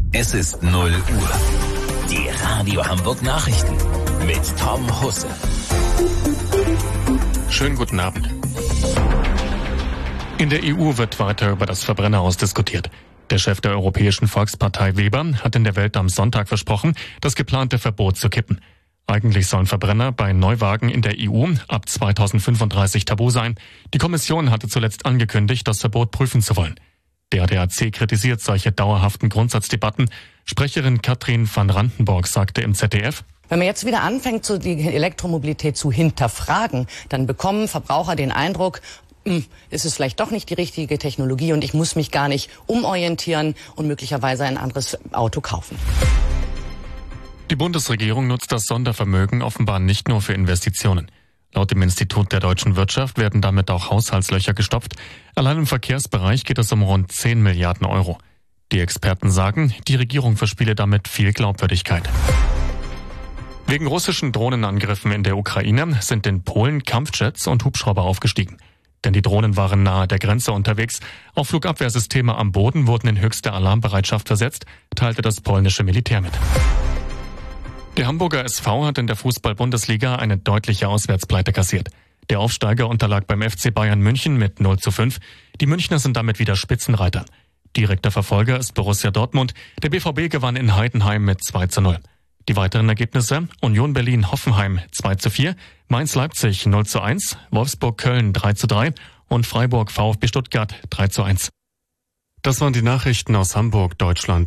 Es ist 0 Uhr. Die Radio Hamburg Nachrichten mit Tom Husse. Schönen guten Abend. In der EU wird weiter über das Verbrennerhaus diskutiert. Der Chef der Europäischen Volkspartei Weber hat in der Welt am Sonntag versprochen, das geplante Verbot zu kippen. Eigentlich sollen Verbrenner bei Neuwagen in der EU ab 2035 tabu sein. Die Kommission hatte zuletzt angekündigt, das Verbot prüfen zu wollen. Der ADAC kritisiert solche dauerhaften Grundsatzdebatten. Sprecherin Katrin van Randenborg sagte im ZDF: Wenn man jetzt wieder anfängt, die Elektromobilität zu hinterfragen, dann bekommen Verbraucher den Eindruck, ist es vielleicht doch nicht die richtige Technologie und ich muss mich gar nicht umorientieren und möglicherweise ein anderes Auto kaufen. Die Bundesregierung nutzt das Sondervermögen offenbar nicht nur für Investitionen. Laut dem Institut der deutschen Wirtschaft werden damit auch Haushaltslöcher gestopft. Allein im Verkehrsbereich geht es um rund 10 Milliarden Euro. Die Experten sagen, die Regierung verspiele damit viel Glaubwürdigkeit. Wegen russischen Drohnenangriffen in der Ukraine sind in Polen Kampfjets und Hubschrauber aufgestiegen. Denn die Drohnen waren nahe der Grenze unterwegs. Auch Flugabwehrsysteme am Boden wurden in höchste Alarmbereitschaft versetzt, teilte das polnische Militär mit. Der Hamburger SV hat in der Fußball-Bundesliga eine deutliche Auswärtspleite kassiert. Der Aufsteiger unterlag beim FC Bayern München mit 0:5. Die Münchner sind damit wieder Spitzenreiter. Direkter Verfolger ist Borussia Dortmund. Der BVB gewann in Heidenheim mit 2:0. Die weiteren Ergebnisse: Union Berlin-Hoffenheim 2:4, Mainz-Leipzig 0:1, Wolfsburg-Köln 3:3 und Freiburg-VfB Stuttgart 3:1. Das waren die Nachrichten aus Hamburg, Deutschland.